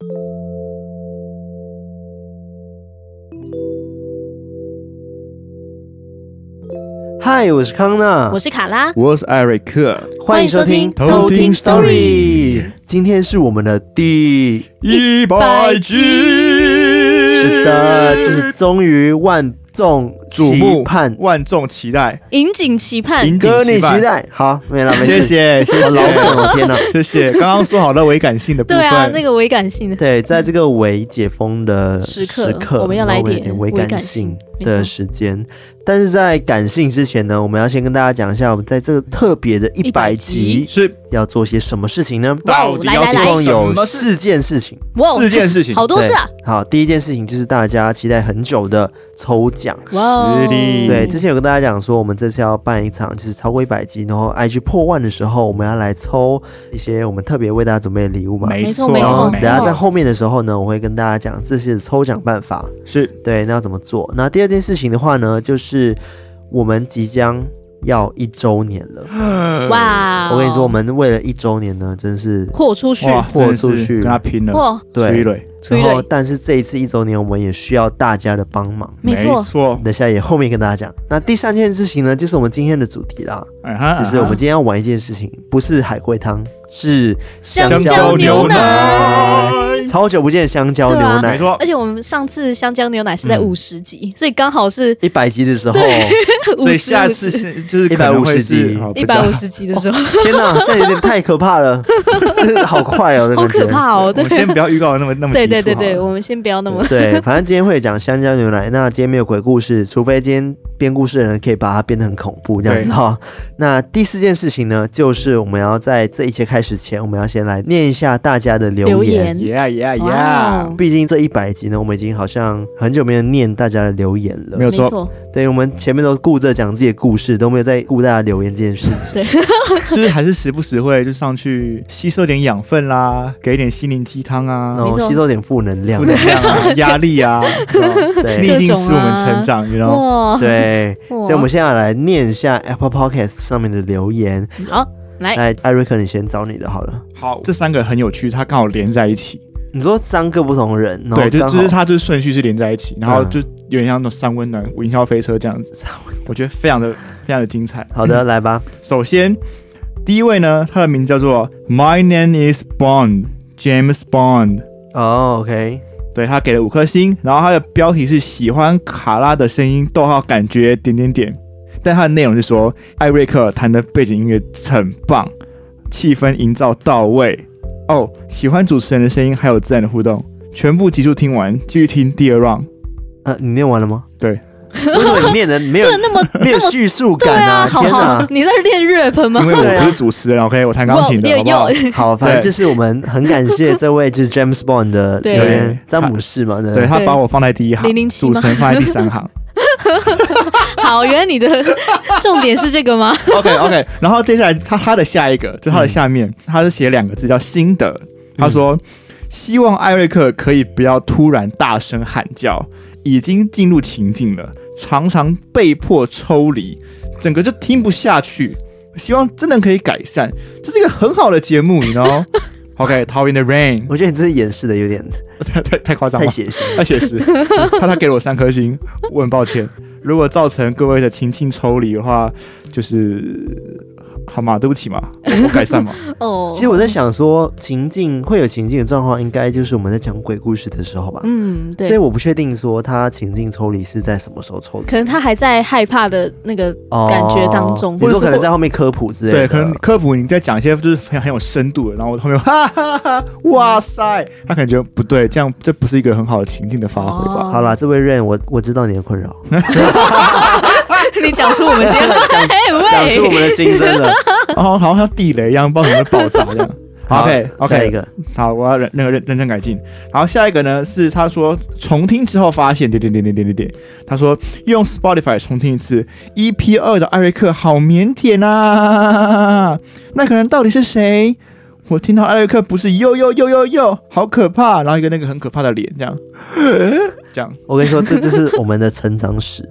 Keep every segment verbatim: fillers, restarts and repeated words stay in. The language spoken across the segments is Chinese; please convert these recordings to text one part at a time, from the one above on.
嗨，我是康纳， 我是卡拉， 我是艾瑞克， 欢迎收听偷听 Story。今天是我们的第一百集， 是的，这是终于万众瞩目、 盼、 万众期待、 引颈期盼、 歌你期待。好，没了，没事。 谢谢，谢谢， 老梗，我天哪， 谢谢。刚刚说好了，微感性的部分， 对啊，那个微感性的， 对，在这个微解封的时刻， 时刻我们要来一点微感性的时间。 间。 但是在感性之前呢，我们要先跟大家讲一下，我们在这个特别的一百集是要做些什么事情呢？ 到底要来来来， 一共有四件事情， 四件事情， 好多事啊！ 好，第一件事情就是大家期待很久的抽奖。 哇， 对，之前有跟大家讲说，我们这次要办一场，就是超过一百集，然后 I G 破万的时候，我们要来抽一些我们特别为大家准备的礼物嘛。 没错，没错。 等下在后面的时候呢，我会跟大家讲这些抽奖办法。 是对，那要怎么做？那第二件事情的话呢，就是我们即将要一周年了。 哇！ 我跟你说，我们为了一周年呢，真是豁出去， 豁出去， 跟他拼了。 哇， 对。 然后，但是这一次一周年，我们也需要大家的帮忙。 没错， 等下也后面跟大家讲。那第三件事情呢，就是我们今天的主题啦。 Uh-huh, 就是我们今天要玩一件事情，不是海龟汤，是香蕉牛奶。 超久不见香蕉牛奶， 没错。 而且我们上次香蕉牛奶是在五十集，嗯、所以刚好是一百集的时候， 所以下次就是一百五十集， 一百五十集的时候。 天哪，这有点太可怕了，好快哦， 好可怕哦！ 我们先不要预告那么那么对对对对，我们先不要那么对。反正今天会讲香蕉牛奶，那今天没有鬼故事，除非今天编故事的人可以把它编得很恐怖这样子哈。那第四件事情呢，就是我们要在这一切开始前，我们要先来念一下大家的留言。 Yeah yeah yeah！ 毕竟这一百集呢，我们已经好像很久没有念大家的留言了。 没有错， 对，我们前面都顾着讲自己的故事，都没有在顾大家留言这件事情。 对， 就是还是时不时会就上去吸收点养分啦，给点心灵鸡汤啊， 然后吸收点负能量、 负能量啊，压力啊， 对， 逆境使我们成长，你知道吗？ 对，所以我们现在来念一下 Apple Podcast 上面的留言。 好，来， 来，艾瑞克，你先找你的好了。 好，这三个很有趣，它刚好连在一起。 你说三个不同人， 对，就就是它就是顺序是连在一起，然后就有点像那种三温暖、云霄飞车这样子，我觉得非常的非常的精彩。 好的，来吧。 首先第一位呢，他的名字叫做 My name is Bond James Bond。 哦、oh, ，OK， 对，他给了五颗星，然后他的标题是喜欢卡拉的声音，逗号感觉点点点。但他的内容是说，艾瑞克弹的背景音乐很棒，气氛营造到位。哦，喜欢主持人的声音，还有自然的互动。全部集数听完，继续听第二 round。 呃，你念完了吗？ 对。 为什么你念的没有那么没有叙述感啊？ 对啊，天哪！你在练 rap 吗？ 因为我不是主持人 ，OK， 我弹钢琴的，好不好？ 好，反正就是我们很感谢这位就是 James Bond 的留言，詹姆士嘛，对， 对他把我放在第一行， 零零七主持人放在第三行。 好，原来你的重点是这个吗 ？OK OK， 然后接下来他他的下一个，就他的下面，嗯、他是写两个字叫心得。他说、嗯、希望艾瑞克可以不要突然大声喊叫，已经进入情境了，常常被迫抽离，整个就听不下去。希望真的可以改善，这是一个很好的节目，你知道？OK， Tall in the Rain， 我觉得你这是演示的有点太太太夸张了， 太写实， 太写实。他他给了我三颗星，我很抱歉。如果造成各位的情境抽离的话，就是好嘛，对不起嘛，我改善嘛。 哦， 其实我在想说，情境会有情境的状况，应该就是我们在讲鬼故事的时候吧。 嗯，对。 所以我不确定说他情境抽离是在什么时候抽离， 可能他还在害怕的那个感觉当中， 哦、或者说可能在后面科普之类的。 对，可能科普你在讲一些就是很很有深度的，然后我后面哈哈哈，哇塞，他感觉不对，这样这不是一个很好的情境的发挥吧？ 哦、好啦，这位 Rain， 我我知道你的困扰。 你讲出我们先讲出我们的心声了， 然后好像地雷一样，不知道怎么会爆炸这样。OK OK， 下一个， 好，我要认那个认认真改进。好，下一个呢是他说重听之后发现点点点点点点点，他说用 Spotify 重听一次 E P 二 的艾瑞克好腼腆啊，那个人到底是谁？我听到艾瑞克不是呦呦呦呦呦，好可怕，然后一个那个很可怕的脸这样，这样。 我跟你说，这就是我们的成长史。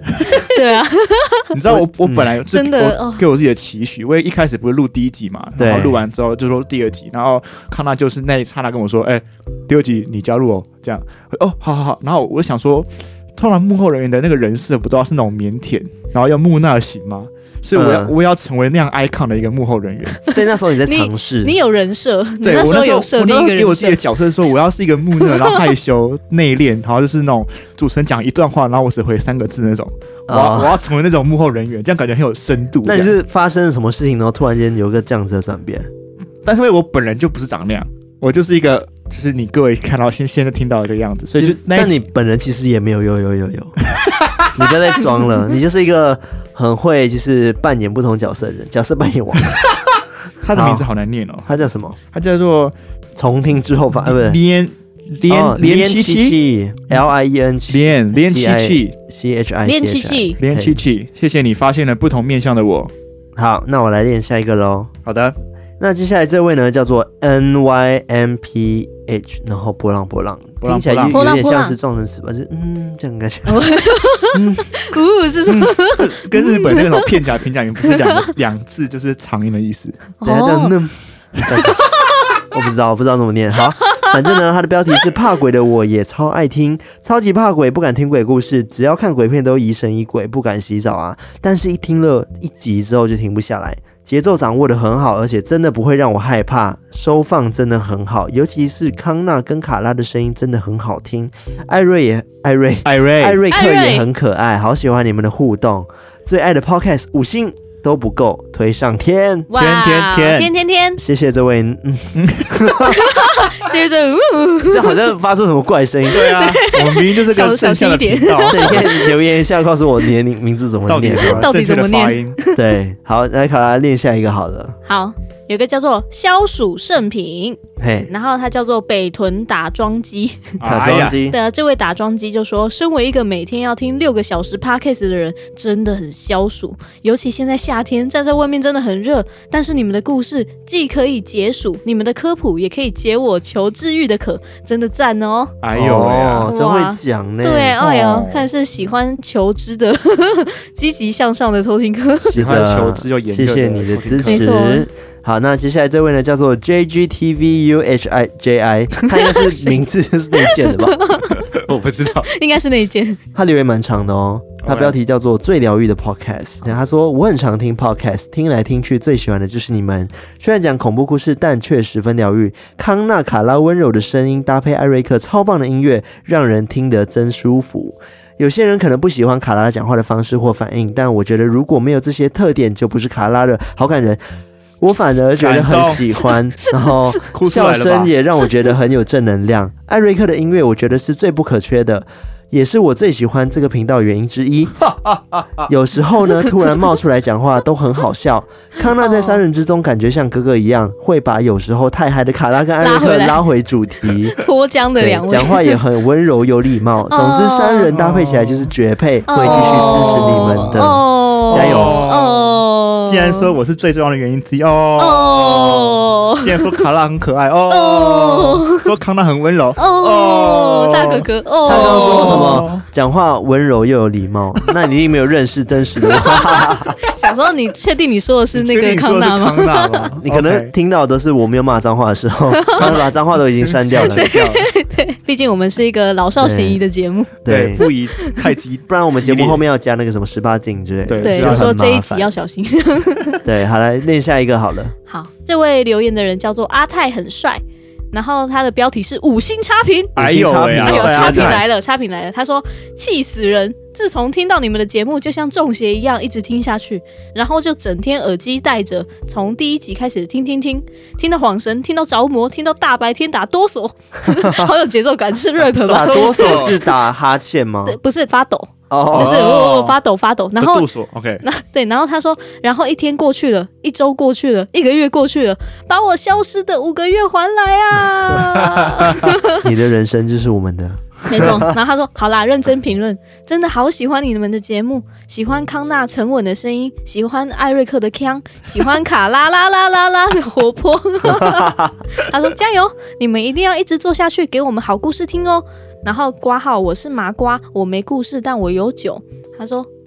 对啊， 你知道我我本来就真的我给我自己的期许，我一开始不是录第一集嘛，然后录完之后就说第二集，然后康纳就是那一刹那跟我说，哎、欸，第二集你加入哦，这样，哦，好好好，然后我就想说，通常幕后人员的那个人设不都要是那种腼腆，然后要木讷型吗？所以我要、嗯、我也要成为那样 icon 的一个幕后人员。 所以那时候你在尝试， 你有人设， 对， 你那时候有设定一个人设。我那时候给我自己的角色说，我要是一个木讷，然后害羞内敛，然后就是那种主持人讲一段话，然后我只回三个字那种。我要、哦、我要成为那种幕后人员，这样感觉很有深度。 那你是发生了什么事情，然后突然间有一个这样子的转变？ 但是因为我本人就不是长那样，我就是一个，就是你各位看到现现在听到的这个样子，所以就那但你本人其实也没有有有有有，你不要再装了，你就是一个很会就是扮演不同角色的人，角色扮演王。 他的名字好难念哦， 他叫什么？ 他叫做重听之后发，呃，不是连连连七七 ，L I E N 七连连七七 C H I 连七七连七七，谢谢你发现了不同面向的我。 好，那我来练下一个喽。 好的。 那接下来这位呢，叫做 N Y M P H， 然后波浪波浪，听起来有有点像是撞成词吧？是嗯，这样感觉。 嗯，呜是什么？ 就跟日本那种片假平假名不是两两字就是长音的意思。 等下这样那，我不知道，我不知道怎么念。好，反正呢，它的标题是怕鬼的我也超爱听，超级怕鬼，不敢听鬼故事，只要看鬼片都疑神疑鬼，不敢洗澡啊。但是一听了一集之后就停不下来。节奏掌握得很好，而且真的不会让我害怕，收放真的很好，尤其是康纳跟卡拉的声音真的很好听，艾瑞也艾瑞艾瑞艾瑞克也很可爱，好喜欢你们的互动，最爱的 podcast 五星都不够，推上天， 天天天天天天， 谢谢这位，嗯， 谢谢这， 这好像发出什么怪声音， 对啊，我们明明就是个正向的频道， 对，你可以留言一下告诉我你的名字怎么念， 到底怎么念？ 对，好，来卡拉练下一个好了， 好。有一个叫做消暑圣品， 嘿， 然后它叫做北屯打桩机， 打桩机的这位打桩机就说，身为一个每天要听六个小时 podcast 的人，真的很消暑，尤其现在夏天站在外面真的很热，但是你们的故事既可以解暑，你们的科普也可以解我求治愈的渴，真的赞哦！ 哎呦呀， 真会讲呢， 对，哎呦，看是喜欢求知的积极向上的偷听客， 喜欢求知又炎热的， 谢谢你的支持。好，那接下来这位呢，叫做 J G T V U H I J I， 他应该是名字就是那一件的吧？ 我不知道， 应该是那一件。 他留言蛮长的哦，他标题叫做最疗愈的 podcast。他说我很常听 podcast， 听来听去最喜欢的就是你们，虽然讲恐怖故事，但却十分疗愈。康纳卡拉温柔的声音搭配艾瑞克超棒的音乐，让人听得真舒服。有些人可能不喜欢卡拉讲话的方式或反应，但我觉得如果没有这些特点，就不是卡拉了，好感人。我反而觉得很喜欢，然后笑声也让我觉得很有正能量。艾瑞克的音乐我觉得是最不可缺的，也是我最喜欢这个频道的原因之一。有时候呢，突然冒出来讲话都很好笑。康纳在三人之中感觉像哥哥一样，会把有时候太嗨的卡拉跟艾瑞克拉回主题， 脱缰的两位， 讲话也很温柔有礼貌。总之，三人搭配起来就是绝配，会继续支持你们的，加油！ 哦， 既然说我是最重要的原因之一哦，既然说卡拉很可爱哦，说康纳很温柔哦，大哥哥哦， 他刚刚说什么？讲话温柔又有礼貌，那你一定没有认识真实的我。 想说你确定你说的是那个康纳吗？ 康纳吗？ 你可能听到的是我没有骂脏话的时候，他把脏话都已经删掉了。 对，毕竟我们是一个老少咸宜的节目， 对， 不宜太激， 不然我们节目后面要加那个什么十八禁之类的。 对，就说这一集要小心。 对，好，来念下一个好了。 好，这位留言的人叫做阿泰很帅，然后他的标题是五星差评， 哎呦哎呀， 差评来了，差评来了。他说气死人，自从听到你们的节目就像中邪一样一直听下去，然后就整天耳机戴着，从第一集开始听听听听到恍神，听到着魔，听到大白天打哆嗦。好有节奏感，是 rap 吧？ 打哆嗦是打哈欠吗？ 不是，发抖。 哦， 就是哦发抖发抖，然后 ，OK， 那对，然后他说，然后一天过去了，一周过去了，一个月过去了，把我消失的五个月还来啊！ 你的人生就是我们的， 没错。然后他说，好啦，认真评论，真的好喜欢你们的节目，喜欢康纳沉稳的声音，喜欢艾瑞克的腔，喜欢卡拉啦啦啦啦的活泼。他说加油，你们一定要一直做下去，给我们好故事听哦。然后挂号我是麻瓜，我没故事，但我有酒。他说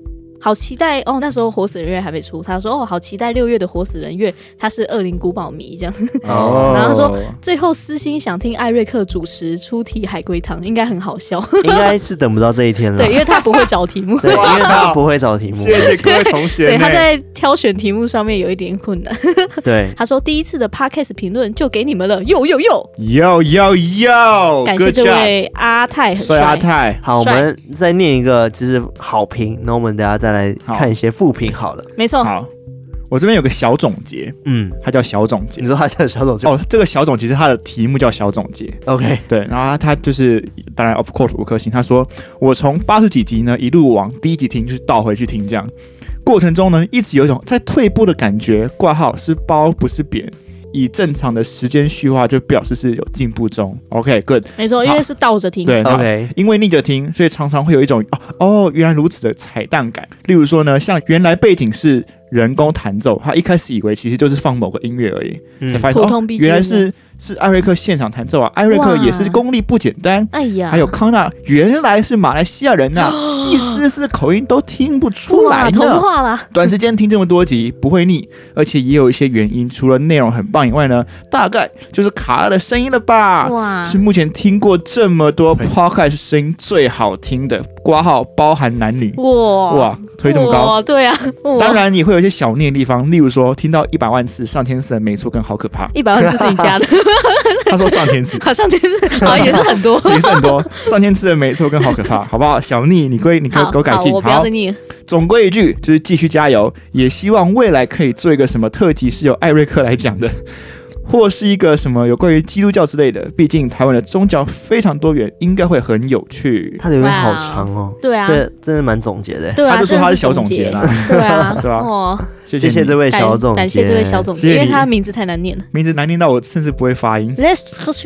好期待哦，那时候活死人月还没出，他说哦，好期待六月的活死人月，他是恶灵古堡迷这样。 哦， 然后他说最后私心想听艾瑞克主持出题海龟汤，应该很好笑。 应该是等不到这一天了。 对，因为他不会找题目。 对，因为他不会找题目。 谢谢各位同学。 对，他在挑选题目上面有一点困难。 对， 他说第一次的 podcast 评论就给你们了，哟哟哟， 哟哟哟， 感谢这位阿泰很帅。 阿泰， 好，我们再念一个就是好评，那我们大家再来看一些负评好了。 没错。 好，我这边有个小总结，嗯，它叫小总结。 你说它叫小总结？ 哦，这个小总结是它的题目叫小总结。 OK， 对，然后他就是当然 of course 五颗星。他说我从八十几集呢一路往第一集听，就是倒回去听，这样过程中呢一直有一种在退步的感觉。挂号是褒不是贬。以正常的时间序话就表示是有进步中。OK， good， 没错，因为是倒着听。 对 ，OK， 因为逆着听，所以常常会有一种哦哦原来如此的彩蛋感。例如说呢，像原来背景是人工弹奏，他一开始以为其实就是放某个音乐而已，嗯、才发现哦，原来是是艾瑞克现场弹奏啊！艾瑞克也是功力不简单。哎呀，还有康纳原来是马来西亚人呐、啊，一丝丝口音都听不出来呢。 童话啦！ 短时间听这么多集不会腻，而且也有一些原因，除了内容很棒以外呢，大概就是卡拉的声音了吧？哇，是目前听过这么多 podcast 声音最好听的，括号包含男女。哇哇，推这么高？ 对啊， 当然也会有一些小念的地方，例如说听到一百万次上千次的没错跟好可怕。 一百万次是你加的。 他说上千次， 好上千次，好也是很多， 也是很多。上千次的没错跟好可怕，好不好？小逆，你归你给我改进。 好，我不要再逆了。 总归一句，就是继续加油，也希望未来可以做一个什么特辑是由艾瑞克来讲的。或是一个什么有关于基督教之类的，毕竟台湾的宗教非常多元，应该会很有趣。 他的有点好长哦， 对啊， 这真的蛮总结的。 对啊， 他就说他是小总结啦， 对啊， 对吧？ 哦， 谢谢这位小总结， 感谢这位小总结，因为他名字太难念了， 名字难念到我甚至不会发音。 Let's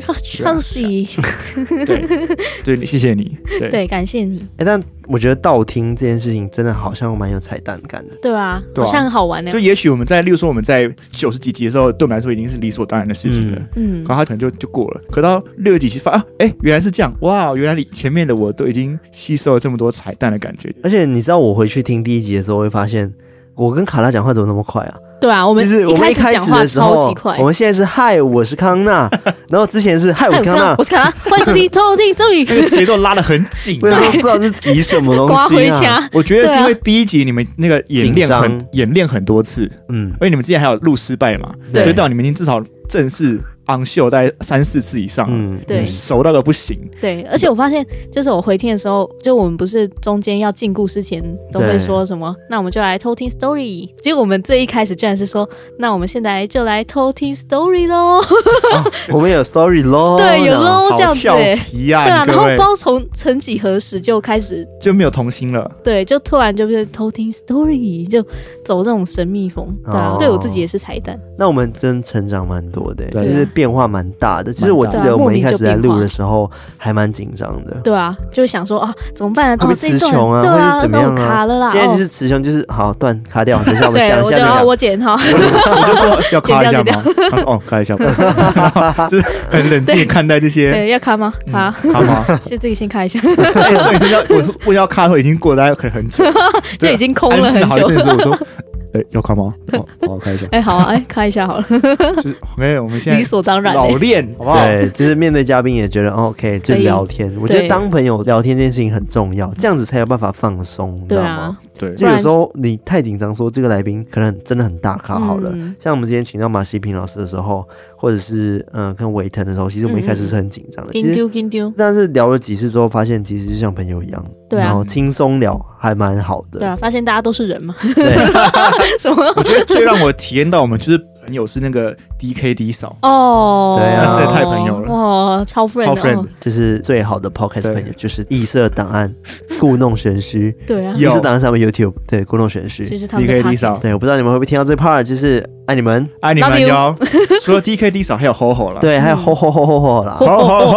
Chelsea， 对对，谢谢你，对对，感谢你。 哎，但我觉得道听这件事情真的好像蛮有彩蛋感的， 对啊，好像很好玩呢。 就也许我们在，例如说我们在九十几集的时候，对我们来说已经是理所当然的事情了，嗯，然后他可能就就过了。可到六十几集发啊，哎，原来是这样，哇，原来你前面的我都已经吸收了这么多彩蛋的感觉。 而且你知道，我回去听第一集的时候，会发现我跟卡拉讲话怎么那么快啊？ 对啊，我们一开始讲话超级快。 我们现在是嗨，我是康纳，然后之前是嗨，我是康纳， 我是卡拉，欢迎收听偷听 Story， 那个节奏拉得很紧， 不知道不知道是急什么东西啊。 我觉得是因为第一集你们那个演练很演练很多次，嗯，而且你们之前还有录失败嘛，所以到你们已经至少正式on秀大概三四次以上，嗯，对，熟到个不行。 对，而且我发现，就是我回听的时候，就我们不是中间要进故事前都会说什么，那我们就来偷听 story。结果我们最一开始居然是说，那我们现在就来偷听 story 咯。 哦、我们有 story 咯， 对，有咯，这样子、欸。 好俏皮啊！ 对啊，然后不知道从曾几何时就开始就没有童心了。 对，就突然就是偷听 story， 就走这种神秘风。对啊，哦、对我自己也是彩蛋。 那我们真成长蛮多的、欸，其实变化蛮大的。其实我记得我们一开始在录的时候还蛮紧张的。 对啊，就想说啊，怎么办啊？ 会不会词穷啊？ 对啊， 会怎么样啊？ 卡了啦！ 现在就是词穷，就是好断卡掉。等一下我们想一下， 对，我就我剪哈。 我就说要卡一下吗？他说哦，卡一下。就是很冷静看待这些。 对，要卡吗？卡卡吗？ 先自己先卡一下。 哎，这已经要我问要卡的时候已经过了大概很久， 就已经空了很久。 我说。哎，要看吗？好，好看一下。 哎，好啊，哎，看一下好了。 就是，哎，我们现在理所当然， 老练，好不好？ 对，就是面对嘉宾也觉得 OK， 就聊天。我觉得当朋友聊天这件事情很重要，这样子才有办法放松，你知道吗？ 对， 就有时候你太紧张，说这个来宾可能真的很大咖好了。嗯、像我们之前请到马西平老师的时候，或者是嗯、呃、跟维腾的时候，其实我们一开始是很紧张的。 紧丢紧丢。 但是聊了几次之后，发现其实就像朋友一样， 对啊， 然后轻松聊还蛮好的。 对啊，发现大家都是人嘛。 对， 什么？ 我觉得最让我体验到我们就是朋友是那个 D K D 嫂哦， 对啊， 这也太朋友了哇，超 friend， 超 friend， 就是最好的 podcast 朋友，就是异色档案，故弄玄虚， 对啊， 异色档案上面 YouTube 对故弄玄虚 ，D K D 嫂， 对，我不知道你们会不会听到这 part， 就是爱你们， 爱你们哟。除了 D K D 嫂，还有 Ho Ho 啦， 对，还有 Ho Ho Ho Ho Ho 啦 ，Ho Ho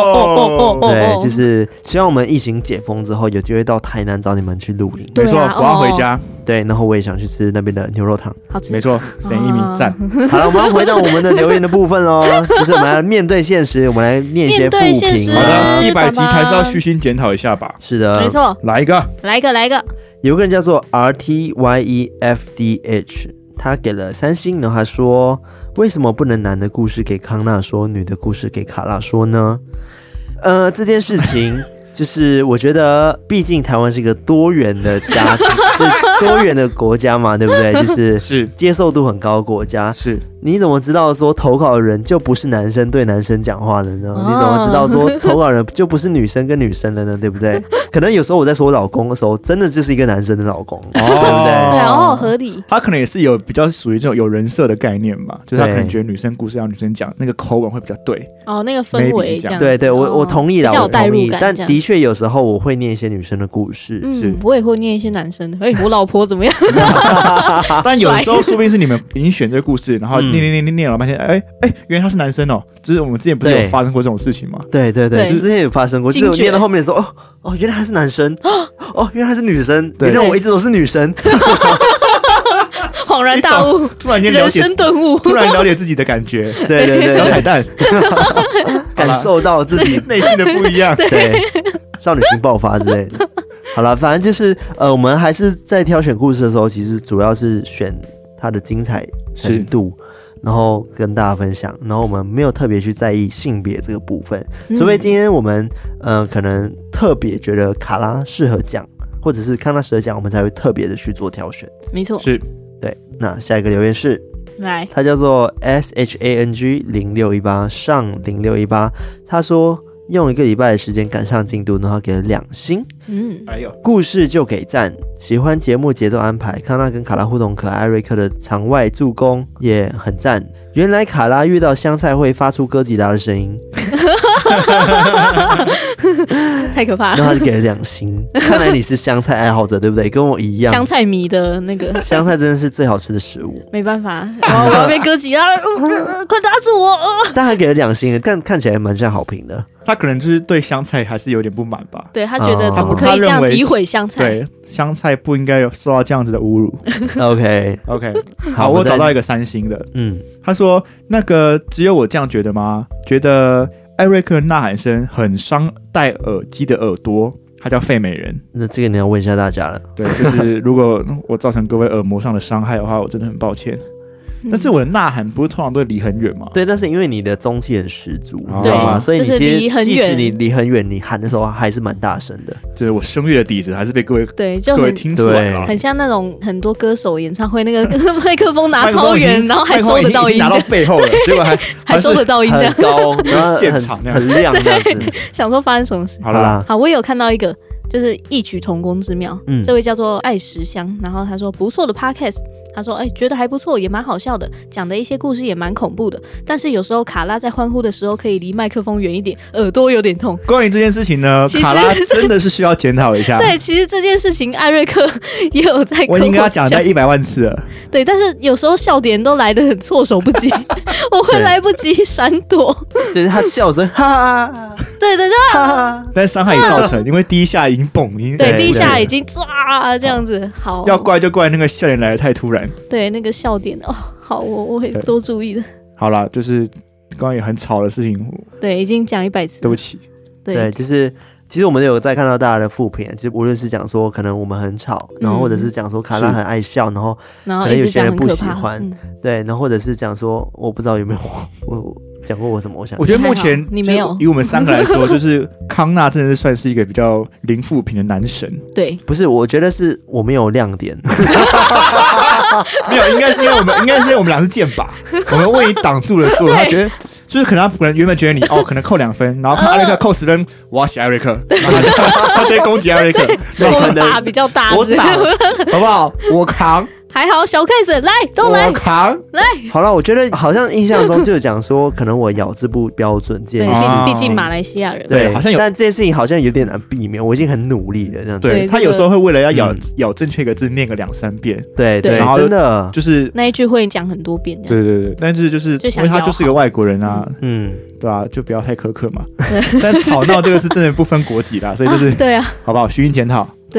Ho Ho， 对，就是希望我们疫情解封之后，有机会到台南找你们去录音。 没错，我要回家。 对，然后我也想去吃那边的牛肉汤， 好吃。 没错，沈一鸣赞。 好了，我们要回到我们的留言的部分喽，就是我们要面对现实，我们来念一些负评。 好的，一百集还是要虚心检讨一下吧。 是的， 没错。 来一个， 来一个，来一个。 有个人叫做 R T Y E F D H， 他给了三星，然后他说为什么不能男的故事给康纳说，女的故事给卡拉说呢？呃，这件事情就是我觉得毕竟台湾是一个多元的家庭多元的国家嘛，对不对？就是是接受度很高的国家， 是你怎么知道说投稿的人就不是男生对男生讲话的呢？ 哦你怎么知道说投稿人就不是女生跟女生的呢？对不对？可能有时候我在说我老公的时候，真的就是一个男生的老公，对不对？ 对哦，合理。 他可能也是有比较属于这种有人设的概念吧，就是他对可能觉得女生故事让女生讲，那个口吻会比较对。 哦，那个氛围 Maybe 这样子。 对对，我哦我同意啦， 比较有我同意。 代入感这样但的确有时候我会念一些女生的故事， 是嗯，我也会念一些男生的。哎、我老婆怎么样？ 但有时候说不定是你们已经选这个故事，然后嗯念念念念念了半天，哎哎，原来他是男生哦。就是我们之前不是有对发生过这种事情吗？ 对对对， 对就之前有发生过，就是我惊觉念到后面的时候，哦哦，原来他是男生，哦，原来他是女生， 对原来我一直都是女生， 恍然大悟， 突然间了人解， 生顿悟。 突然了解自己的感觉， 对对对对， 小彩蛋， 感受到自己内心的不一样。 对少女心爆发之类的。好了，反正就是呃，我们还是在挑选故事的时候，其实主要是选它的精彩程度，然后跟大家分享，然后我们没有特别去在意性别这个部分， 嗯除非今天我们呃可能特别觉得卡拉适合讲，或者是康纳适合讲，我们才会特别的去做挑选。 没错。 是对，那下一个留言是， 来， 他叫做 S H A N G 零六一八上零六一八，他说用一个礼拜的时间赶上进度，然后给了两星。 嗯， 还有故事就给赞，喜欢节目节奏安排，康纳跟卡拉互动可爱，瑞克的场外助攻也很赞。原来卡拉遇到香菜会发出哥吉拉的声音， 太可怕了。 然后他就给了两星。看来你是香菜爱好者，对不对？跟我一样， 香菜迷的那个， 香菜真的是最好吃的食物。 没办法，我要被哥吉拉，呃呃呃快打住我！呃但还给了两星，看看起来蛮像好评的。 他可能就是对香菜还是有点不满吧。 对他觉得哦怎么可以这样诋毁香菜？ 对，香菜不应该有受到这样子的侮辱。 OK， OK， 好好，我我再找到一个三星的， 嗯， 他说那个只有我这样觉得吗？觉得艾瑞克呐喊声很伤戴耳机的耳朵。他叫费美人， 那这个你要问一下大家了。 对，就是如果我造成各位耳膜上的伤害的话，我真的很抱歉。 嗯但是我的呐喊不是通常都会离很远吗？ 对，但是因为你的中气很十足， 哦你知道吗？ 对所以你就是其实离很远即使你离很远，你喊的时候还是蛮大声的。 就是我声乐的底子还是被各位对，就很各位听出来了。 很像那种很多歌手演唱会那个麦克风拿超远，然后还收得到音， 麦克风已经拿到背后了，结果还还收得到音，这样很高，然后现场那样很很亮这样子。 想说发生什么事。 好啦， 好，我也有看到一个，就是异曲同工之妙。 嗯这位叫做爱十香，然后他说不错的 podcast，他说哎、觉得还不错，也蛮好笑的，讲的一些故事也蛮恐怖的，但是有时候卡拉在欢呼的时候可以离麦克风远一点，耳朵有点痛。 关于这件事情呢， 其实卡拉真的是需要检讨一下。 对，其实这件事情艾瑞克也有在跟我已经跟他讲讲了一百万次了。 对，但是有时候笑点都来得很措手不及，我会对来不及闪躲。 就是他笑声，哈哈对对，就哈哈。 但是伤害也造成，因为第一下已经蹦，已经对， 对第一下对已经抓这样子，好， 要怪就怪那个笑脸来的太突然。 对那个笑点哦，好，我我会对多注意的。 好啦，就是刚刚也很吵的事情， 对，已经讲一百次了， 对不起。 对， 对就是其实我们有在看到大家的负评，其实无论是讲说可能我们很吵，然后或者是讲说卡拉很爱笑，然后然后可能有一直讲些人不很可怕， 喜欢嗯对，然后或者是讲说我不知道有没有我我讲过我什么，我想我觉得目前还好你没有就以我们三个来说，就是康纳真的是算是一个比较零负评的男神。 对， 不是，我觉得是我没有亮点。 没有，应该是因为我们，应该是因为我们俩是剑拔，我们为你挡住了所有。 对他觉得就是可能他可能原本觉得你哦，可能扣两分，然后看艾瑞克扣十分，我要写艾瑞克，然后他就他就会攻击艾瑞克， 我对可能打比较大只， 我打好不好？我扛， 还好小 case 来都来我扛。 来， 好了，我觉得好像印象中就讲说，可能我咬字不标准这对， 件事哦毕毕竟马来西亚人， 对， 对好像有但这件事情好像有点难避免，我已经很努力了，这样子。 对对这个他有时候会为了要咬嗯咬正确一个字，念个两三遍， 对对对然后真的， 就是那一句会讲很多遍这样。 对对对，但是就是就想因为他就是个外国人啊， 嗯， 对啊，就不要太苛刻嘛。但吵闹这个是真的不分国籍啦，所以就是啊对啊， 好不好？虚心检讨。 对，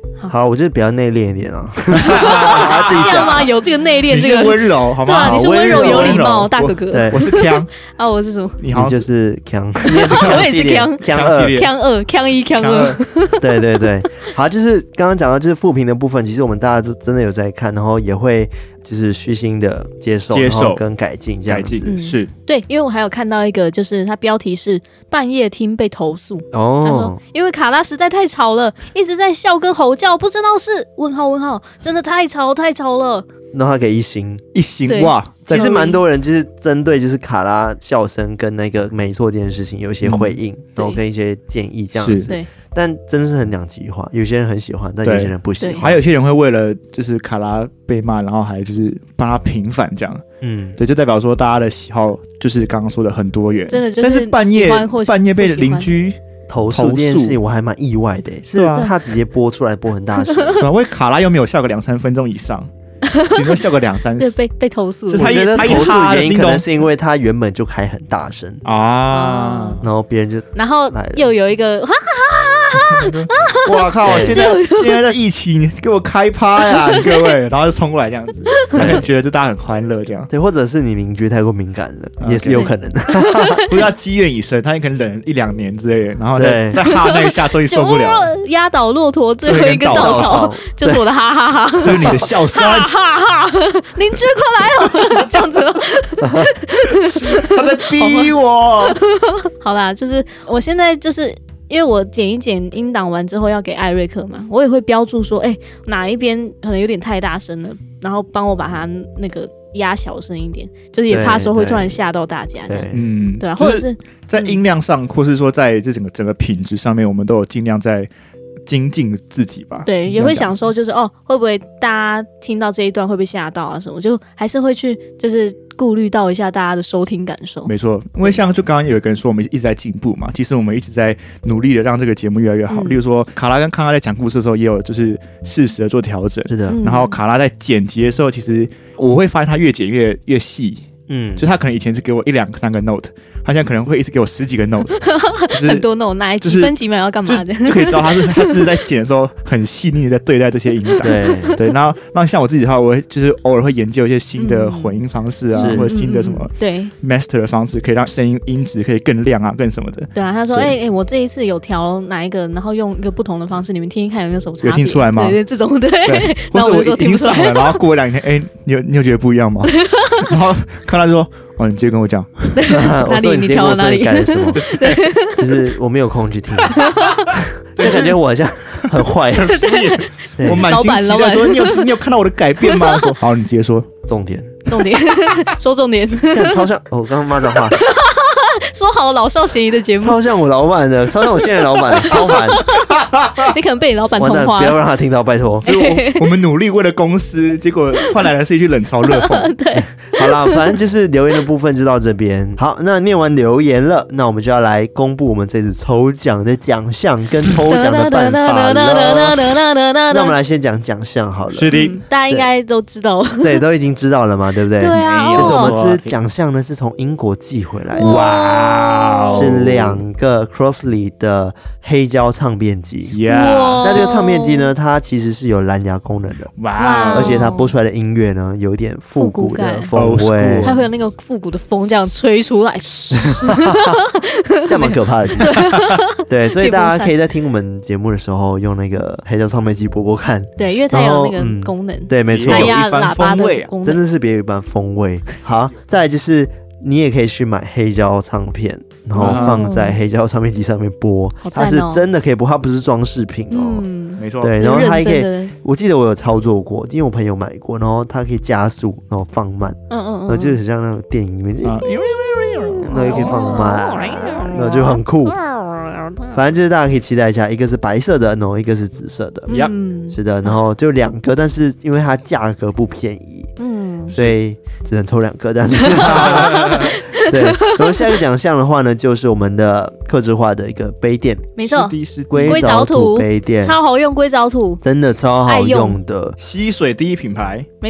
好，我就是比较内敛一点啊。 是这样吗？有这个内敛，这个温柔好吗？ 对啊，你是温柔有礼貌大哥哥。 对， 我是强啊，我是什么？ 你好， 你就是强， 你也是强，我也是强， 强二， 强二，强一，强二。 对对对，好，就是刚刚讲到就是负评的部分，其实我们大家都真的有在看，然后也会就是虚心的接受， 接受跟改进这样子。 嗯、 是对，因为我还有看到一个，就是它标题是半夜听被投诉。 哦， 他说因为卡拉实在太吵了，一直在笑跟吼叫，不知道是问号问号，真的太吵太吵了。 那他给一星， 一星哇！ 其实蛮多人就是针对就是卡拉笑声跟那个没错这件事情有一些回应，嗯、然后跟一些建议这样子。 对， 但真的是很两极化，有些人很喜欢，但有些人不喜欢。 还有些人会为了就是卡拉被骂，然后还就是帮他平反这样。嗯，对，就代表说大家的喜好就是刚刚说的很多元。 真的就是， 但是半夜半夜被邻居投诉这件事情，我还蛮意外的，是他直接播出来播很大声， 因为卡拉又没有笑个两三分钟以上。顶多笑个两三次， 被被投诉。 我觉得投诉的原因可能是因为他原本就开很大声啊，然后别人就， 然后又有一个哈哈哈哈哈！哇靠！现在现在在疫情，给我开趴呀，各位，然后就冲过来这样子，他可能觉得就大家很欢乐这样。 对，或者是你邻居太过敏感了，也是有可能的。 不是他积怨已深，他也可能忍一两年之类的，然后再再哈那一下，终于受不了， 压倒骆驼最后一根稻草，就是我的哈哈哈， 就是你的笑声。 哈哈，邻居快来哦，这样子哦， 他在逼我。 好啦，就是我现在就是因为我剪一剪音档完之后要给艾瑞克嘛，我也会标注说，哎、欸，哪一边可能有点太大声了，然后帮我把它那个压小声一点，就是也怕说会突然吓到大家这样，嗯，对啊，或者是在音量上，嗯、或是说在这整个整个品质上面，我们都有尽量在精进自己吧。 对，也会想说就是哦，会不会大家听到这一段会被吓到啊什么，就还是会去就是顾虑到一下大家的收听感受。 没错，因为像就刚刚有一个人说我们一直在进步嘛，其实我们一直在努力的让这个节目越来越好、嗯、例如说卡拉跟康拉在讲故事的时候也有就是适时的做调整， 是的、嗯、 然后卡拉在剪辑的时候其实我会发现他越剪越越细，嗯，就他可能以前是给我一两三个 note， 他现在可能会一直给我十几个 note， 就是很多 note， 哪几分几秒要干嘛的， 就, 就可以知道他是他是在剪的时候很细腻的在对待这些音档， 对对，然后然后像我自己的话，我会就是偶尔会研究一些新的混音方式啊，嗯、或者新的什么对 master 的方式，可以让声音音质可以更亮啊，更什么的。 对啊，他说哎哎、欸欸，我这一次有调哪一个，然后用一个不同的方式，你们听听看有没有什么差别？ 有听出来吗？ 对对，这种对。对然后我就说听不出来了，然后过两天，哎、欸，你有你有觉得不一样吗？然后看他说。哦，你直接跟我讲， 哪里你调到哪里？ 改了什么？就是我没有空去听，就感觉我好像很坏。 我满心期待说，你有你有看到我的改变吗？说好，你直接说重点， 重点，说重点。 超像哦，我刚刚骂脏话。 说好老少咸宜的节目， 超像我老板的，超像我现在的老板，超烦。 你可能被你老板同化， 不要让他听到，拜托。 我, 我们努力为了公司，结果换来的是一句冷嘲热讽。 对， 好啦，反正就是留言的部分就到这边。好，那念完留言了，那我们就要来公布我们这次抽奖的奖项跟抽奖的办法了。那我们来先讲奖项好了。 是的、 嗯，大家应该都知道， 对，都已经知道了嘛，对不对？ 对啊， 就是我们这奖项呢是从英国寄回来的。 哇， 是两个 Crossley 的黑胶唱片机。 Yeah. 那这个唱片机呢，它其实是有蓝牙功能的。 哇、 wow. 而且它播出来的音乐呢，有一点复古的风味， 它会有那个复古的风这样吹出来， 这样蛮可怕的。对，所以大家可以在听我们节目的时候用那个黑胶唱片机播播看。 对，因为它有那个功能。 对，没错， 蓝牙喇叭的功能， 真的是别有一番风味。好，再来就是你也可以去买黑胶唱片，然后放在黑胶唱片机上面播， 哦、 它是真的可以播，它不是装饰品哦。 嗯， 没错。 对，然后它也可以，我记得我有操作过，因为我朋友买过，然后它可以加速，然后放慢，嗯嗯嗯，然后就是像那个电影里面，嗯、然后也可以放慢，然后就很酷。反正就是大家可以期待一下，一个是白色的，然后一个是紫色的， 嗯， 是的，然后就两个，但是因为它价格不便宜，嗯，所以只能抽两个这样子。对，然后下一个奖项的话呢，就是我们的客制化的一个杯垫， 没错， 硅藻土杯垫， 超好用，硅藻土真的超好用的， 吸水第一品牌， 没错。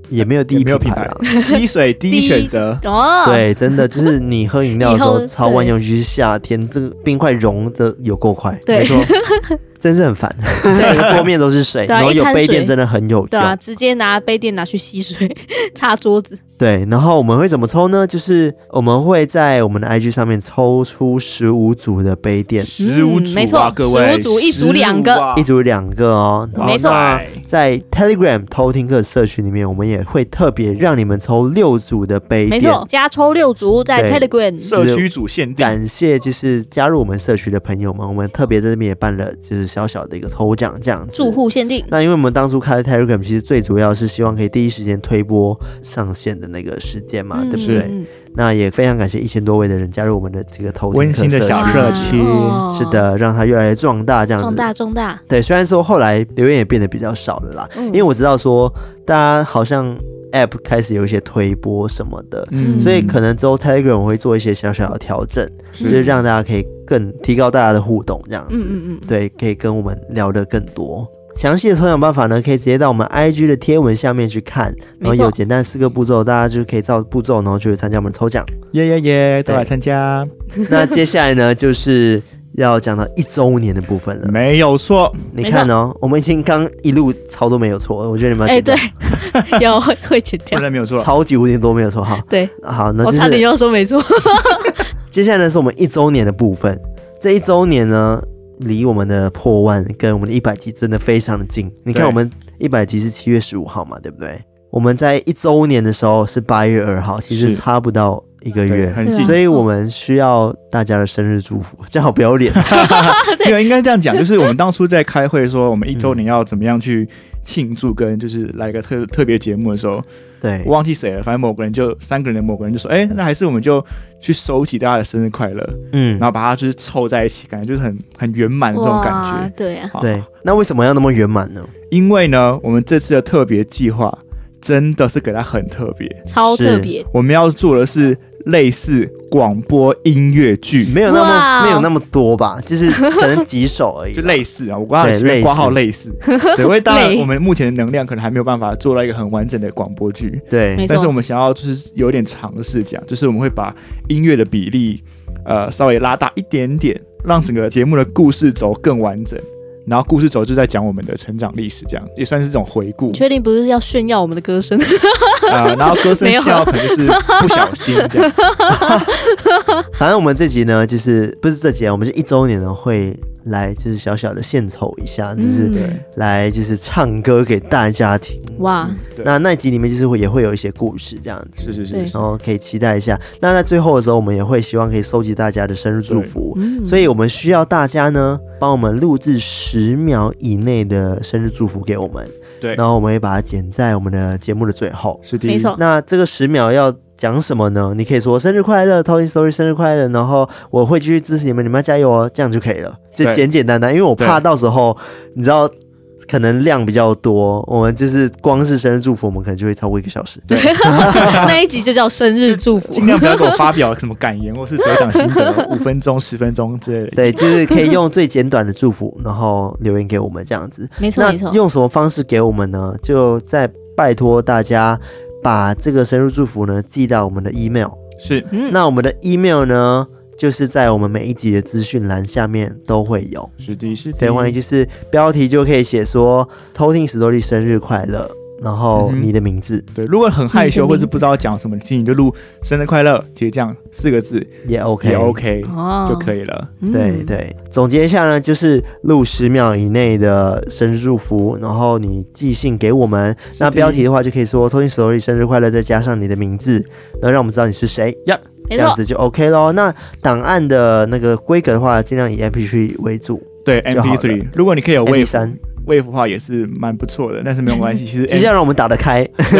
也没有第一也没有品牌啦。 溪水第一选择。 哦， 对，真的就是你喝饮料的时以后候超万用，尤其是夏天，这个冰块融的有够快， 对没错， 真是很烦。整个桌面都是水， 对啊然后有一滩水杯垫真的很有用。 对啊，直接拿杯垫拿去吸水，擦桌子。 对，然后我们会怎么抽呢？就是我们会在我们的 I G 上面抽出十五组的杯垫， 十五组啊， 嗯没错各位， 十五组一组两个十五啊一组两个哦。 哇没错那在 Telegram 偷听课社群里面，我们也会特别让你们抽六组的杯垫。 没错，加抽六组在对 Telegram。 社区组限定， 感谢就是加入我们社区的朋友们，我们特别在这边也办了就是小小的一个抽奖这样子。 住户限定。 那因为我们当初开 Telegram， 其实最主要是希望可以第一时间推播上线的那个时间嘛， 嗯对不对？ 嗯那也非常感谢一千多位的人加入我们的这个偷听温馨的课小社社区哇是的，让它越来越壮大，这样子。 壮大壮大。 对，虽然说后来留言也变得比较少了啦， 嗯因为我知道说大家好像 App 开始有一些推播什么的， 嗯所以可能之后 Telegram 我会做一些小小的调整， 是就是让大家可以更提高大家的互动，这样子。 嗯嗯嗯， 对，可以跟我们聊得更多。详细的抽奖办法呢，可以直接到我们 I G 的贴文下面去看，然后没错有简单四个步骤，大家就可以照步骤，然后就会参加我们的抽奖。 耶耶耶，都来参加， 那接下来呢，就是要讲到一周年的部分了。 没有错， 你看哦，我们已经刚一路超都没有错，我觉得你们要哎， 剪掉， 对，有会会剪掉不。然没有错， 超级无敌多没有错哈。 对， 好，那就我差点是要说没错。 接下来呢是我们一周年的部分。这一周年呢，离我们的破万跟我们的一百集真的非常的近。你看， 对我们一百集是七月十五号嘛，对不对？我们在一周年的时候是八月二号，其实是差不到一个对月， 很近所以我们需要大家的生日祝福，这样好不要脸。 没有，应该这样讲，就是我们当初在开会说我们一周年要怎么样去庆祝，跟就是来个特特别节目的时候， 对我，忘记谁了，反正某个人就三个人的某个人就说，哎、那还是我们就去收集大家的生日快乐， 嗯然，后把它就是凑在一起，感觉就是很很圆满的这种感哇觉。 对啊， 好对。那为什么要那么圆满呢？ 因为呢，我们这次的特别计划真的是给它很特别， 超特别。 我们要做的是类似广播音乐剧， 没有那哇么没有那么多吧，就是可能几首而已吧。 就类似啊，我刚刚对类似前面挂号类似，对，因为当然类我们目前的能量可能还没有办法做到一个很完整的广播剧， 对没错但是我们想要就是有点尝试讲，就是我们会把音乐的比例呃稍微拉大一点点，让整个节目的故事轴更完整。然后故事轴就在讲我们的成长历史，这样也算是这种回顾你。确定不是要炫耀我们的歌声？ 呃，然后歌声没有笑可能就是不小心这样。 反正我们这集呢，就是不是这集啊，我们是一周年呢会来就是小小的献丑一下，就是嗯对， 来就是唱歌给大家听。 哇， 对那那一集里面就是会也会有一些故事这样子， 对是是是是， 然后可以期待一下。那在最后的时候，我们也会希望可以收集大家的生日祝福， 嗯所以我们需要大家呢帮我们录制十秒以内的生日祝福给我们， 对， 然后我们会把它剪在我们的节目的最后。 是第一， 没错， 那这个十秒要讲什么呢？你可以说生日快乐 ，Toy Story 生日快乐，然后我会继续支持你们，你们要加油哦，这样就可以了，就对简简单单。因为我怕对到时候你知道可能量比较多，我们就是光是生日祝福，我们可能就会超过一个小时。 对， 那一集就叫生日祝福。 尽量不要给我发表什么感言或是得奖心得，五分钟、十分钟之类的。 对，就是可以用最简短的祝福，然后留言给我们这样子。那没错没错， 用什么方式给我们呢？就再拜托大家把这个生日祝福呢寄到我们的 email。 是嗯， 那我们的 email 呢，就是在我们每一集的资讯栏下面都会有。 是的，是的。 对，欢迎就是标题就可以写说偷听史多利生日快乐，然后嗯哼你的名字对，如果很害羞你的名字或是不知道讲什么，其实你就录生日快乐，其实这样四个字也 OK， 也 OK 哦就可以了。 嗯对对，总结一下呢，就是录十秒以内的生日祝福，然后你寄信给我们。那标题的话就可以说偷听史多利生日快乐，再加上你的名字，然后让我们知道你是谁， 没错， 这样子就 OK 咯。那档案的那个规格的话，尽量以 M P 三 为主对就好了 ，M P 三，如果你可以有 ，M P wave 三， wave 的话也是蛮不错的，但是没有关系，其实就是要让我们打得开。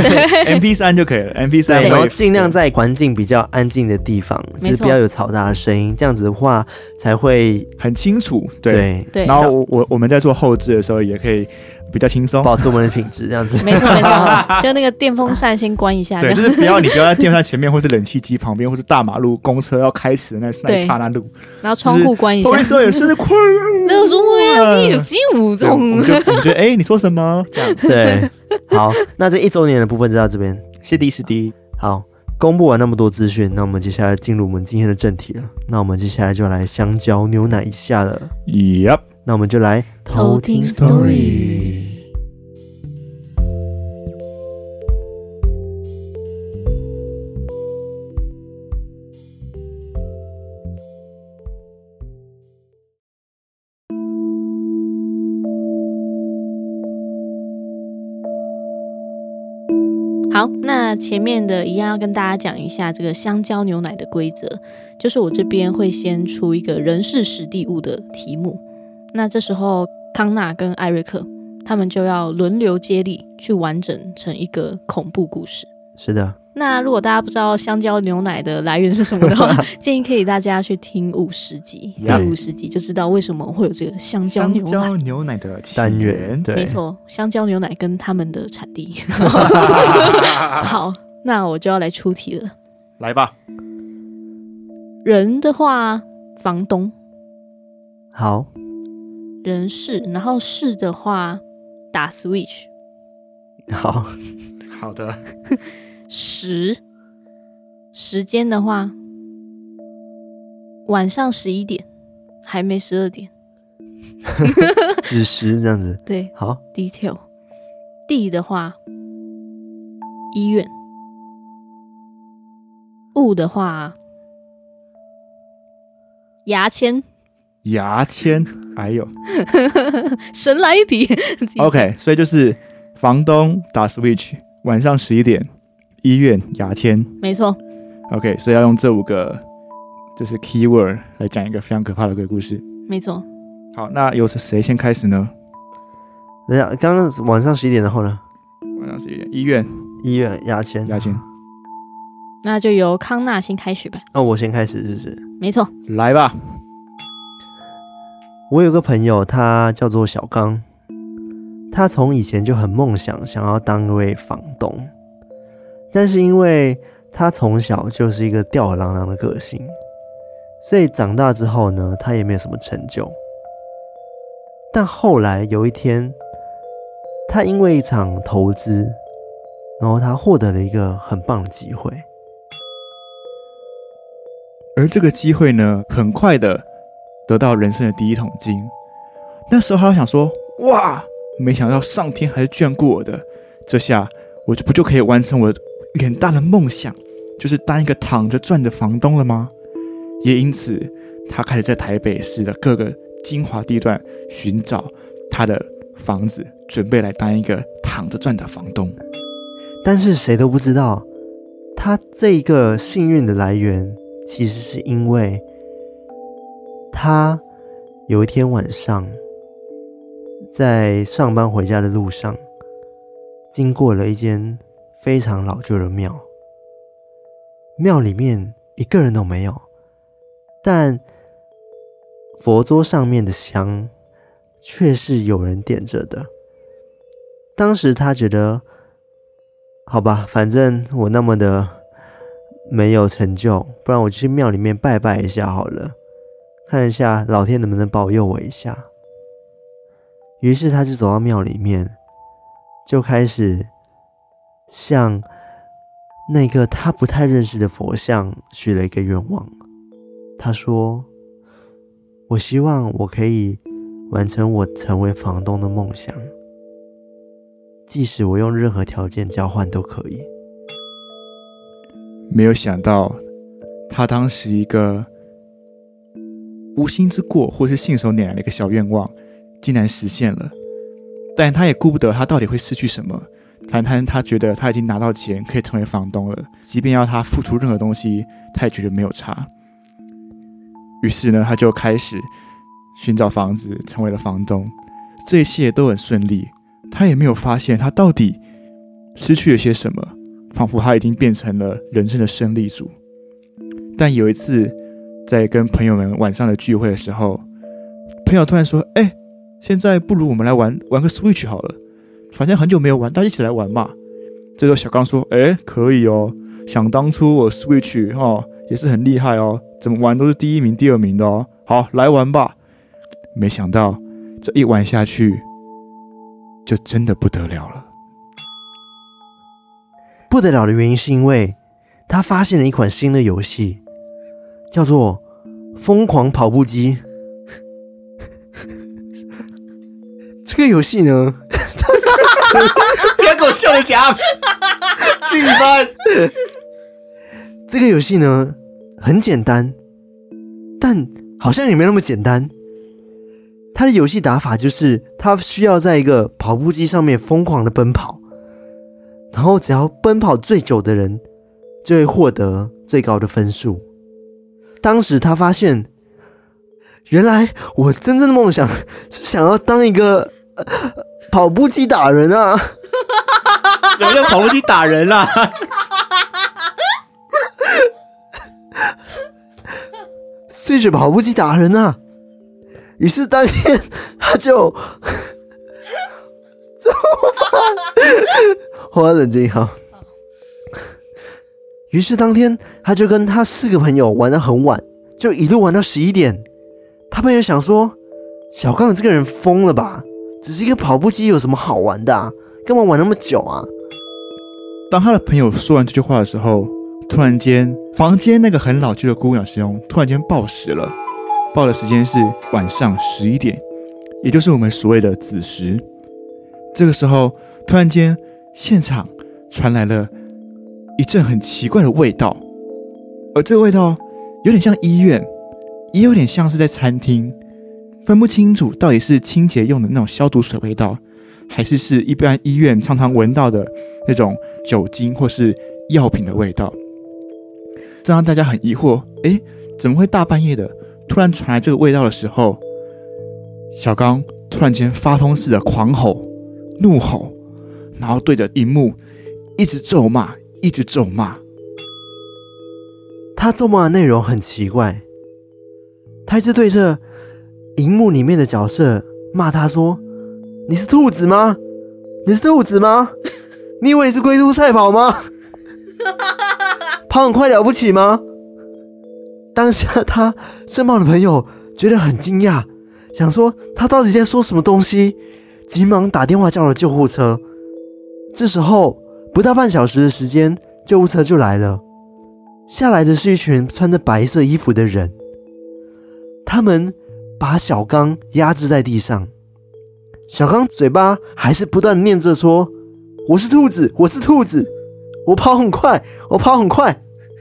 M P 三就可以了，M P 三对，然后 wave 尽量在环境比较安静的地方，就没错是不要有嘈杂的声音，这样子的话才会很清楚。对， 对对然后我我我们在做后置的时候，也可以比较轻松， 保持我们的品质这样子。 没错没错，就那个电风扇先关一下。 对，就是不要你不要在电风扇前面，或是冷气机旁边，或是大马路公车要开始的那那一刹那路， 然后窗户关一下。 不好意思，有生日快乐。 那时候我要你有心无对我中。 们就我们觉得，哎、你说什么？这样， 对，好，那这一周年的部分就到这边。 是的，是的。 好，公布完那么多资讯，那我们接下来进入我们今天的正题了。那我们接下来就来香蕉牛奶一下了。 Yep， 那我们就来偷听 story。好，那前面的一样要跟大家讲一下这个香蕉牛奶的规则，就是我这边会先出一个人事实地物的题目，那这时候康纳跟艾瑞克他们就要轮流接力去完整成一个恐怖故事。 是的， 那如果大家不知道香蕉牛奶的来源是什么的话，建议可以大家去听五十集，第五十集就知道为什么会有这个香蕉牛奶。 香蕉牛奶的起单源， 元，对， 没错，香蕉牛奶跟他们的产地。好，那我就要来出题了。 来吧。 人的话，房东； 好， 人事，然后事的话，打 Switch。 好， 好的。 时，时间的话，晚上十一点，还没十二点。 子时这样子。 对， 好， detail。地的话，医院。物的话，牙签。 牙签，哎呦。 神来一笔。 OK， 所以就是房东打 Switch， 晚上十一点，医院牙签。 没错。 OK， 所以要用这五个就是 keyword 来讲一个非常可怕的鬼故事。 没错。 好，那由谁先开始呢？ 等一下，刚刚晚上十一点，然后呢？ 晚上十一点，医院医院牙签， 牙签。 那就由康纳先开始吧。 哦，我先开始，是不是？ 没错。 来吧。 我有个朋友，他叫做小刚，他从以前就很梦想想要当一位房东，但是因为他从小就是一个吊儿郎当的个性，所以长大之后呢，他也没有什么成就。但后来有一天，他因为一场投资，然后他获得了一个很棒的机会， 而这个机会呢，很快的得到人生的第一桶金。那时候他想说，哇，没想到上天还是眷顾我的，这下我就不就可以完成我远大的梦想，就是当一个躺着赚的房东了吗？也因此他开始在台北市的各个精华地段寻找他的房子，准备来当一个躺着赚的房东。 但是谁都不知道，他这一个幸运的来源，其实是因为他有一天晚上在上班回家的路上，经过了一间非常老旧的庙，庙里面一个人都没有，但佛桌上面的香却是有人点着的。当时他觉得，好吧，反正我那么的没有成就，不然我去庙里面拜拜一下好了，看一下老天能不能保佑我一下。于是他就走到庙里面，就开始向那个他不太认识的佛像许了一个愿望。他说，我希望我可以完成我成为房东的梦想，即使我用任何条件交换都可以。 没有想到他当时一个无心之过或是信手拈来的一个小愿望竟然实现了，但他也顾不得他到底会失去什么，反正他觉得他已经拿到钱可以成为房东了，即便要他付出任何东西他也觉得没有差。于是呢，他就开始寻找房子，成为了房东。这一切都很顺利，他也没有发现他到底失去了些什么，仿佛他已经变成了人生的胜利组。但有一次在跟朋友们晚上的聚会的时候，朋友突然说，哎、欸，现在不如我们来玩玩个 Switch 好了。 反正很久没有玩，大家一起来玩嘛。这时候小刚说：“哎，可以哦，想当初我 Switch 哦也是很厉害哦，怎么玩都是第一名、第二名的哦。好，来玩吧。”没想到这一玩下去，就真的不得了了。 不得了的原因是因为他发现了一款新的游戏，叫做《疯狂跑步机》。这个游戏呢， 不要给我笑着讲，气翻。 这个游戏呢很简单，但好像也没那么简单。它的游戏打法就是，它需要在一个跑步机上面疯狂的奔跑，然后只要奔跑最久的人，就会获得最高的分数。当时他发现，原来我真正的梦想是想要当一个、呃、跑步机打人啊！ 什么叫跑步机打人啊？ Switch 跑步机打人啊！于是当天他就怎么办？我要冷静好。于是当天他就跟他四个朋友玩到很晚，就一路玩到十一点。他朋友想说，小刚这个人疯了吧？只是一个跑步机有什么好玩的啊？干嘛玩那么久啊？ 当他的朋友说完这句话的时候，突然间房间那个很老旧的姑娘兄突然间报时了。报的时间是晚上十一点，也就是我们所谓的子时。这个时候，突然间现场传来了一阵很奇怪的味道，而这个味道有点像医院，也有点像是在餐厅，分不清楚到底是清洁用的那种消毒水味道，还是是一般医院常常闻到的那种酒精或是药品的味道。这让大家很疑惑，诶，怎么会大半夜的突然传来这个味道的时候，小刚突然间发疯似的狂吼、怒吼，然后对着荧幕一直咒骂，一直咒骂。 他咒骂的内容很奇怪，他一直对着荧幕里面的角色骂他说：“你是兔子吗？你是兔子吗？你以为你是龟兔赛跑吗？跑很快了不起吗？”当下他身旁的朋友觉得很惊讶，想说他到底在说什么东西，急忙打电话叫了救护车。这时候不到半小时的时间，救护车就来了。下来的是一群穿着白色衣服的人，他们把小刚压制在地上。小刚嘴巴还是不断念着说：“我是兔子，我是兔子，我跑很快，我跑很快。”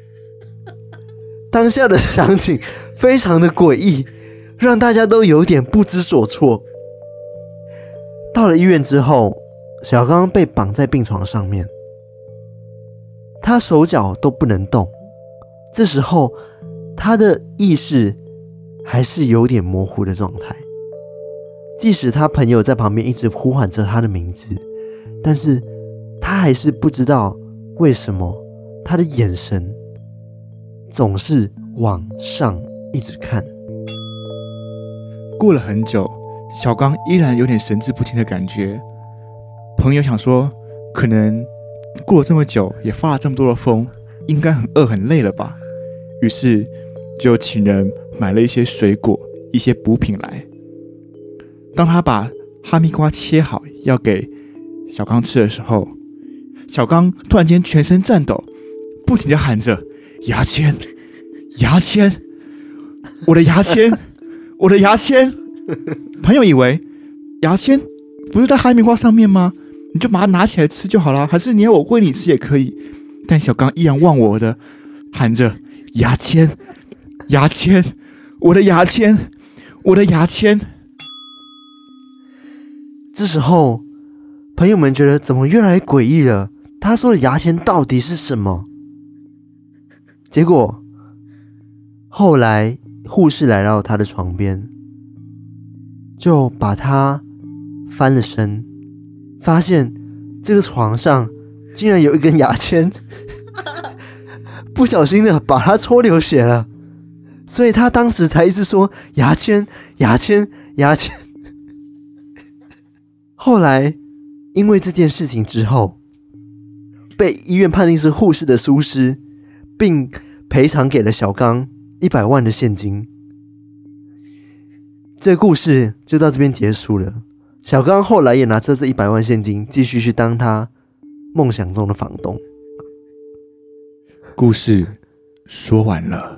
当下的场景非常的诡异，让大家都有点不知所措。到了医院之后，小刚被绑在病床上面，他手脚都不能动。这时候他的意识还是有点模糊的状态，即使他朋友在旁边一直呼喊着他的名字，但是他还是不知道为什么他的眼神总是往上一直看。 过了很久，小刚依然有点神志不清的感觉。朋友想说，可能过了这么久，也发了这么多的疯，应该很饿很累了吧。于是就请人买了一些水果、一些补品来。当他把哈密瓜切好要给小刚吃的时候，小刚突然间全身颤抖，不停地喊着：“牙签，牙签，我的牙签，我的牙签。”朋友以为牙签不是在哈密瓜上面吗？你就把它拿起来吃就好了，还是你要我喂你吃也可以。但小刚依然忘我的喊着：“牙签，牙签，我的牙签，我的牙签。” 这时候朋友们觉得怎么越来越诡异了，他说的牙签到底是什么？结果后来护士来到他的床边，就把他翻了身，发现这个床上竟然有一根牙签，不小心的把他戳流血了，所以他当时才一直说牙签牙签牙签。后来因为这件事情之后，被医院判定是护士的疏失，并赔偿给了小刚一百万的现金。这个故事就到这边结束了。小刚后来也拿着这一百万现金，继续去当他梦想中的房东。 故事说完了。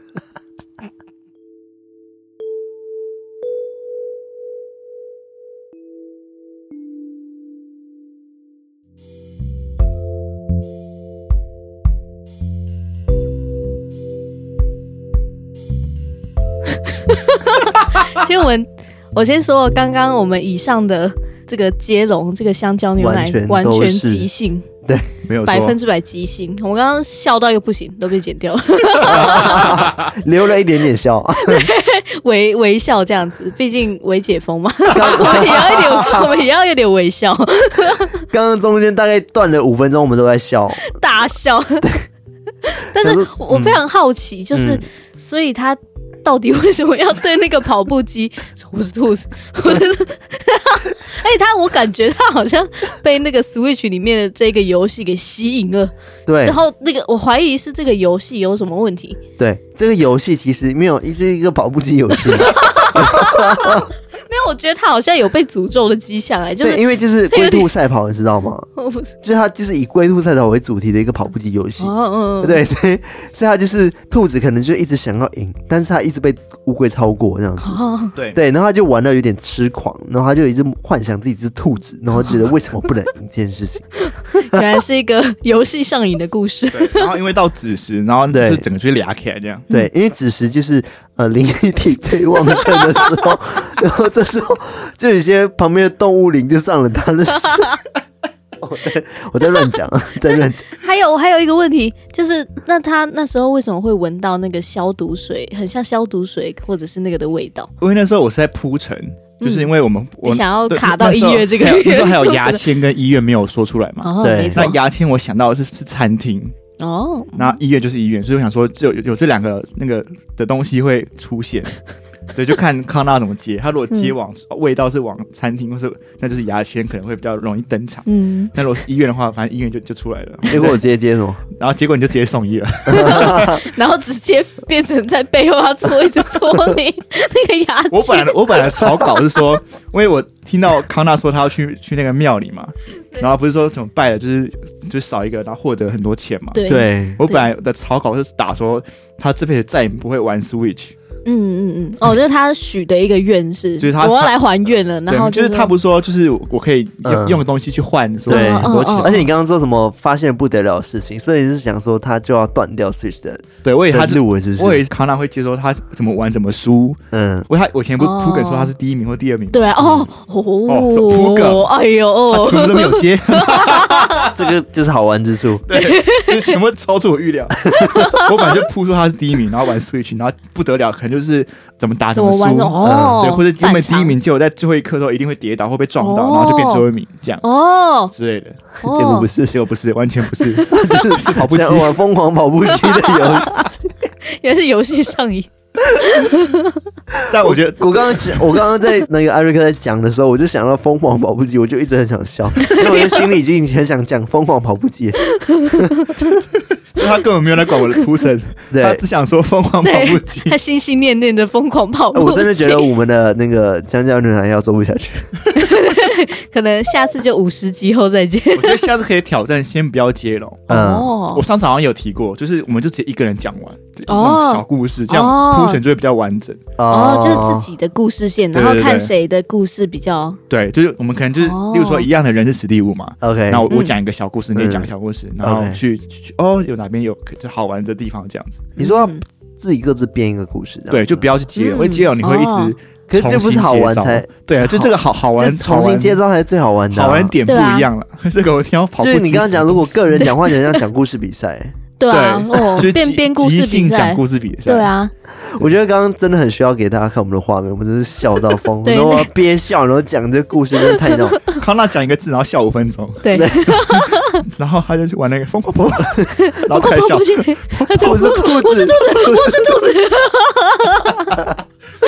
其实我们，我先说，刚刚我们以上的这个接龙，这个香蕉牛奶完全即兴， 对， 没有百分之百即兴。我刚刚笑到又不行，都被剪掉了， 留了一点点笑， 微微笑这样子，毕竟微解封嘛，我们也要一点，我们也要有点微笑。 刚刚中间大概断了五分钟，我们都在笑， 大笑。但是我非常好奇，就是、嗯、所以他。到底为什么要对那个跑步机说我是兔子？我是，哎，他我感觉他好像被那个 Switch 里面的这个游戏给吸引了。 对， 然后那个我怀疑是这个游戏有什么问题。 对，这个游戏其实没有，是一个跑步机游戏。 没有，我觉得他好像有被诅咒的迹象哎，就是对，因为就是龟兔赛跑，你知道吗？就是它就是以龟兔赛跑为主题的一个跑步机游戏。哦，嗯，对，所以所以它就是兔子可能就一直想要赢，但是它一直被乌龟超过这样子。哦，对对，然后他就玩到有点痴狂，然后他就一直幻想自己是兔子，然后觉得为什么不能赢这件事情。 原来是一个游戏上瘾的故事。 对，然后因为到子时，然后就整个就俩起来这样。 对，因为子时就是呃灵体最旺盛的时候，然后这时候就有些旁边的动物灵就上了他的身。哦，对，我在乱讲，在乱讲。 还有还有一个问题，就是那他那时候为什么会闻到那个消毒水，很像消毒水或者是那个的味道？ 因为那时候我是在铺陈。就是因为我们、嗯、我你想要卡到音乐这个那时候还有牙签跟医院没有说出来嘛？ 哦、 对，那牙签我想到的是是餐厅哦， 然后医院就是医院，所以我想说只有有这两个那个的东西会出现。对，就看康纳怎么接。他如果接往、嗯、味道是往餐厅，或是那就是牙签，可能会比较容易登场。嗯，但如果是医院的话，反正医院就就出来了。 结果我直接接什么？ 然后结果你就直接送医了， 然后直接变成在背后要戳一直戳你那个牙签。 我本来我本来草稿是说，因为我听到康纳说他要去去那个庙里嘛，然后不是说怎么拜了，就是就少一个，然后获得很多钱嘛。 对， 对我本来的草稿是打说他这辈子再也不会玩 Switch。 嗯嗯嗯，哦，就是他许的一个愿是，就是他我要来还愿了，然后、 就是、就是他不是说，就是我可以用、嗯、用个东西去换，说很多钱、 嗯嗯嗯，而且你刚刚说什么发现不得了的事情，所以你是想说他就要断掉 Switch 的， 对，我以为他路了，是不是？ 我以为康纳会接受他怎么玩怎么输，嗯，我他我以前不是铺梗说他是第一名或第二名， 对啊，哦哦， 铺梗， 哎呦， 他全部都没有接， 这个就是好玩之处， 对，就是全部超出我预料。我本来就铺说他是第一名，然后玩 Switch， 然后不得了，可能就是怎么打怎么输， 哦、 嗯，对，或者原本第一名，结果在最后一刻的时候一定会跌倒或被撞到，哦、然后就变最后一名这样哦之类的。 哦、结果不是， 结果不是，完全不是，是是跑步机， 玩疯狂跑步机的游戏， 原来是游戏上瘾。 但我觉得， 我刚刚我刚刚在那个艾瑞克在讲的时候，我就想到疯狂跑步机，我就一直很想笑，因为我的心里已经很想讲疯狂跑步机。 所以他根本没有来管我的出身，他只想说疯狂跑步机， 他心心念念的疯狂跑步机。 我真的觉得我们的那个香蕉牛奶要做不下去， 可能下次就五十集后再见。 我觉得下次可以挑战，先不要接龙。哦，我上次好像有提过，就是我们就直接一个人讲完，哦，小故事，这样铺陈就会比较完整。 哦，就是自己的故事线，然后看谁的故事比较对，就是我们可能就是，例如说一样的人是史蒂夫嘛 ，OK， 那我我讲一个小故事，你也讲个小故事，然后去哦有哪边有就好玩的地方这样子。 你说自己各自编一个故事， 对，就不要去接，因为接了你会一直。 可是这不是好玩才对啊，就这个好好玩， 重新接招才是最好玩的， 好玩点不一样了。这个我听到跑步机， 就是你刚刚讲，如果个人讲话，就像讲故事比赛。 对啊，哦，编编故事比赛， 讲故事比赛。 对啊， 我觉得刚刚真的很需要给大家看我们的画面，我们真是笑到疯，然后憋笑，然后讲这个故事，真的太闹。 康纳讲一个字，然后笑五分钟， 对， 然后他就去玩那个疯狂跑，然后开始笑， 我是兔子， 我是兔子，我是兔子。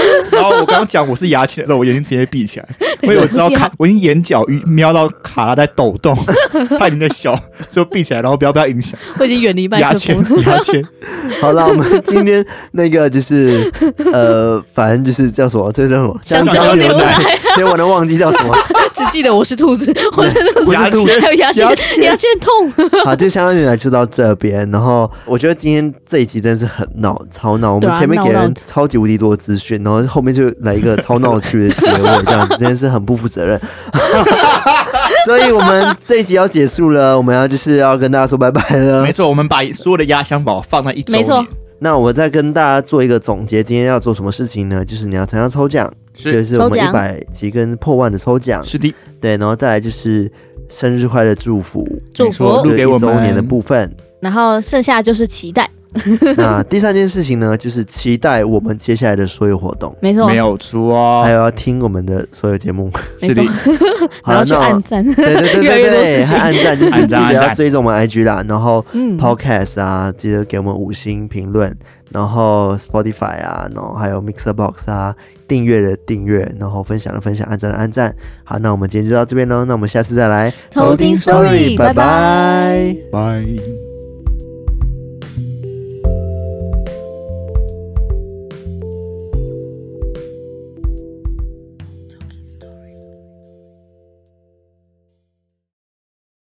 然后我刚刚讲我是牙签的时候，我眼睛直接闭起来，因为我知道卡，我已经眼角瞄到卡拉在抖动，他已经在笑，就闭起来，然后不要不要影响。 我已经远离麦牙签克风。 牙签。 好了，我们今天那个就是呃，反正就是叫什么，这叫什么？ 香蕉牛奶所以我能忘记叫什么。 只记得我是兔子，我是兔子， 牙签还有牙签，牙签痛。 好，就香蕉牛奶就到这边。然后我觉得今天这一集真的是很闹，超闹。我们前面给人超级无敌多的资讯，然后后面就来一个超闹剧的结尾，这样子真的是很不负责任。所以我们这一集要结束了，我们要就是要跟大家说拜拜了。 没错，我们把所有的压箱宝放在一周年。 没错。 那我再跟大家做一个总结，今天要做什么事情呢？就是你要参加抽奖， 是就是我们一百集跟破万的抽奖， 是的， 对，然后再来就是生日快乐祝福， 祝福录给我们一周年的部分， 然后剩下就是期待。 那第三件事情呢，就是期待我们接下来的所有活动， 没错， 没有错， 还有要听我们的所有节目， 没错。 好然后去按赞， 对对对越来越多对对， 事情还按赞，就是记得要追踪我们 I G 啦，然后嗯 Podcast 啊，记得给我们五星评论，然后 Spotify 啊，然后还有 Mixer Box 啊，订阅的订阅，然后分享的分享，按赞的按赞。好，那我们今天就到这边喽，那我们下次再来偷听 Story， 拜拜拜拜。